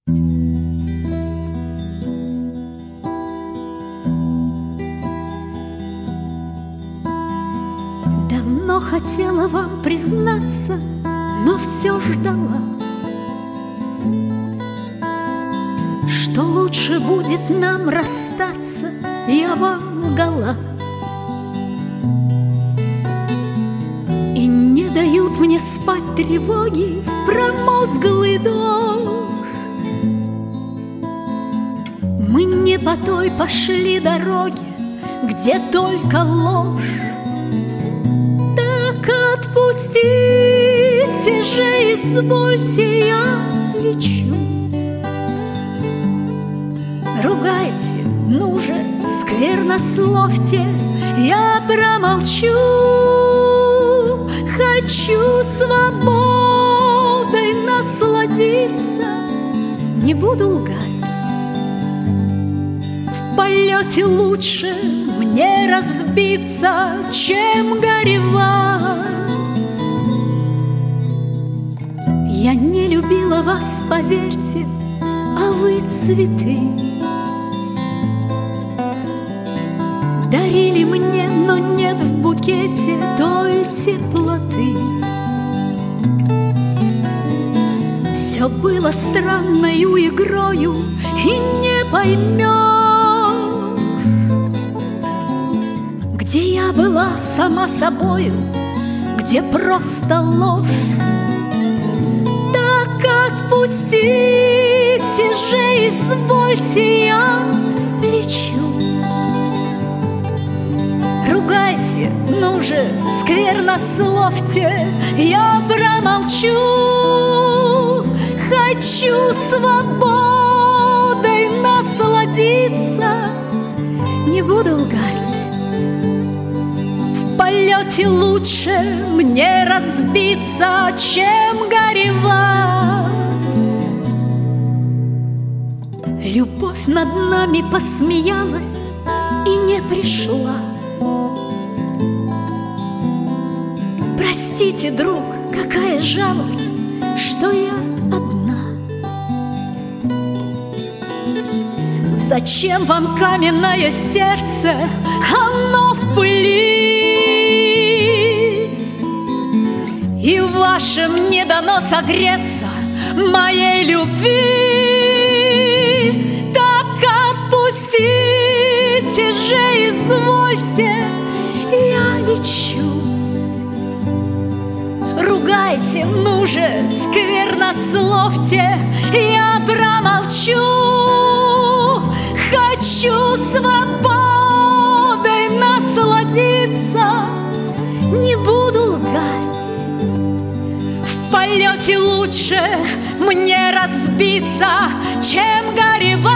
Давно хотела вам признаться, но все ждала, что лучше будет нам расстаться. Я вам лгала, и не дают мне спать тревоги в промозглый дождь. Мы не по той пошли дороге, где только ложь. Так отпустите же, извольте, я лечу. Ругайте, ну же, сквернословьте, я промолчу. Хочу свободой насладиться, не буду лгать. В полете лучше мне разбиться, чем горевать. Я не любила вас, поверьте, а вы цветы дарили мне, но нет в букете той теплоты. Все было странною игрою, и не поймешь, где я была сама собою, где просто ложь. Так отпустите же, извольте, я лечу. Ругайте, ну же, сквернословьте, я промолчу. Хочу свободой насладиться, не буду лгать. В полете лучше мне разбиться, чем горевать. Любовь над нами посмеялась и не пришла. Простите, друг, какая жалость, что я одна. Зачем вам каменное сердце, оно в пыли, и вашим не дано согреться моей любви. Так отпустите же, извольте, я лечу. Ругайте, ну же, сквернословьте, я промолчу. Хочу свободой насладиться, не буду лгать. В полете лучше мне разбиться, чем горевать.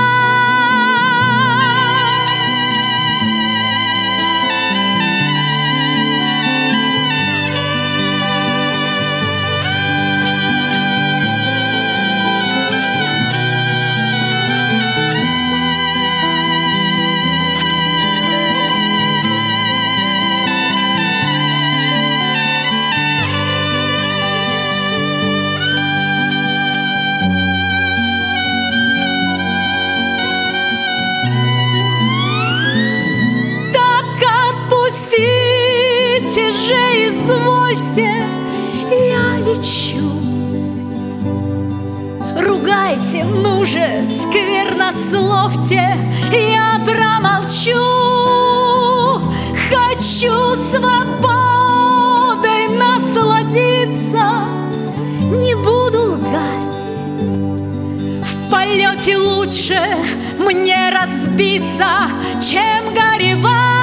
Извольте, я лечу. Ругайте, ну же, сквернословьте, я промолчу. Хочу свободой насладиться, не буду лгать. В полете лучше мне разбиться, чем горевать.